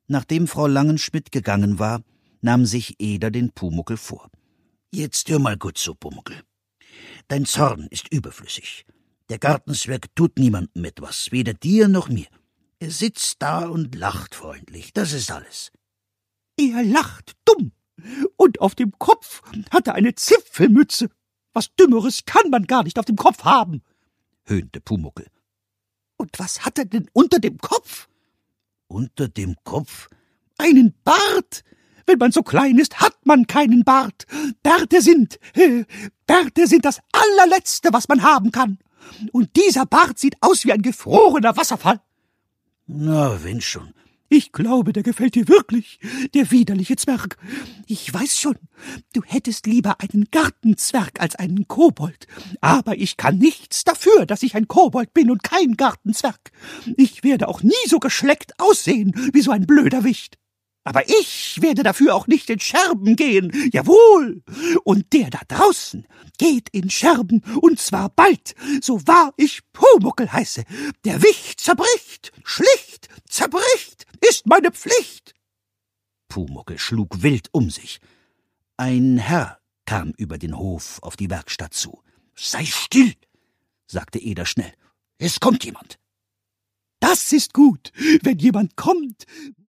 Nachdem Frau Langenschmidt gegangen war, nahm sich Eder den Pumuckl vor. »Jetzt hör mal gut zu, Pumuckl. Dein Zorn ist überflüssig. Der Gartenzwerg tut niemandem etwas, weder dir noch mir. Er sitzt da und lacht freundlich, das ist alles.« »Er lacht dumm, und auf dem Kopf hat er eine Zipfelmütze. Was Dümmeres kann man gar nicht auf dem Kopf haben«, höhnte Pumuckl. »Und was hat er denn unter dem Kopf?« »Unter dem Kopf?« »Einen Bart. Wenn man so klein ist, hat man keinen Bart. Bärte sind das allerletzte, was man haben kann. Und dieser Bart sieht aus wie ein gefrorener Wasserfall.« »Na, wenn schon.« »Ich glaube, der gefällt dir wirklich, der widerliche Zwerg. Ich weiß schon, du hättest lieber einen Gartenzwerg als einen Kobold. Aber ich kann nichts dafür, dass ich ein Kobold bin und kein Gartenzwerg. Ich werde auch nie so geschleckt aussehen wie so ein blöder Wicht. Aber ich werde dafür auch nicht in Scherben gehen, jawohl. Und der da draußen geht in Scherben, und zwar bald, so wahr ich Pumuckl heiße. Der Wicht zerbricht, schlicht zerbricht, ist meine Pflicht.« Pumuckl schlug wild um sich. Ein Herr kam über den Hof auf die Werkstatt zu. »Sei still«, sagte Eder schnell. »Es kommt jemand.« »Das ist gut, wenn jemand kommt.